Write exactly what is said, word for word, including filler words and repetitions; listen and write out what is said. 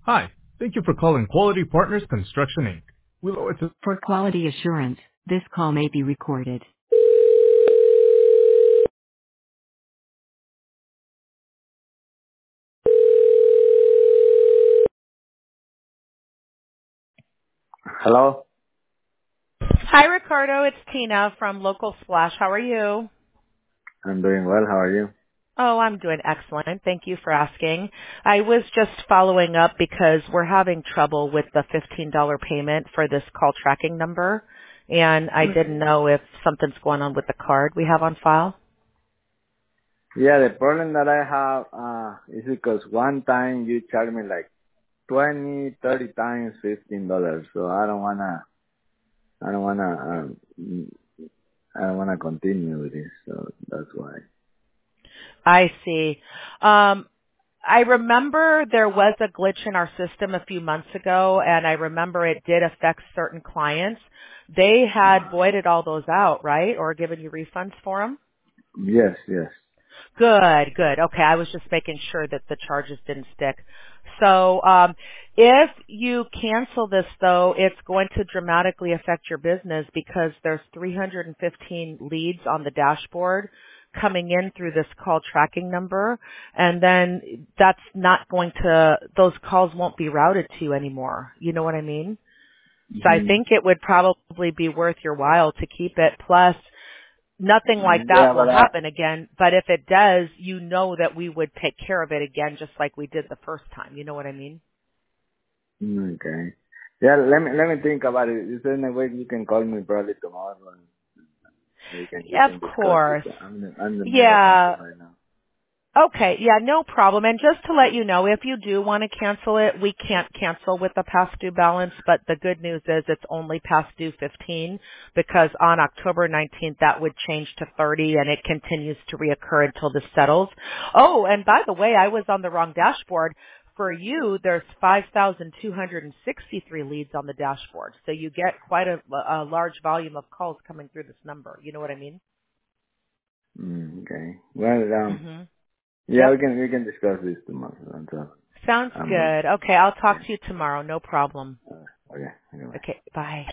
Hi. Thank you for calling Quality Partners Construction, Incorporated. We lower to... For quality assurance, this call may be recorded. Hello? Hi, Ricardo. It's Tina from Local Splash. How are you? I'm doing well. How are you? Oh, I'm doing excellent. Thank you for asking. I was just following up because we're having trouble with the fifteen dollars payment for this call tracking number, and I didn't Okay. know if something's going on with the card we have on file. Yeah, the problem that I have uh, is because one time you charged me like twenty, thirty times fifteen dollars. So I don't wanna, I don't wanna, um, I don't wanna continue with this. So that's why. I see. Um, I remember there was a glitch in our system a few months ago, and I remember it did affect certain clients. They had Uh, voided all those out, right, or given you refunds for them? yes, yes. Good, good. Okay, I was just making sure that the charges didn't stick. So, um, if you cancel this though, it's going to dramatically affect your business because there's three hundred fifteen leads on the dashboard coming in through this call tracking number, and then that's not going to, those calls won't be routed to you anymore. You know what I mean? So I hmm think it would probably be worth your while to keep it. Plus, nothing like Yeah, that will but I, happen again, but if it does, you know that we would take care of it again just like we did the first time. You know what I mean? mm, okay. Yeah, let me, let me think about it. Is there any way you can call me probably tomorrow and we can, we Yeah, of can discuss this? course. I'm in, I'm in the middle of something Yeah. right now. Okay. Yeah, no problem. And just to let you know, if you do want to cancel it, we can't cancel with the past due balance, but the good news is it's only past due fifteen because on October nineteenth that would change to thirty and it continues to reoccur until this settles. Oh, and by the way, I was on the wrong dashboard. For you, there's five thousand two hundred sixty-three leads on the dashboard. So you get quite a, a large volume of calls coming through this number. You know what I mean? Mm, okay. Well, um, hmm yeah, Yep. we can we can discuss this tomorrow. Until Sounds I'm uh, good. Okay, I'll talk yeah. to you tomorrow. No problem. Uh, okay. Anyway. Okay, bye.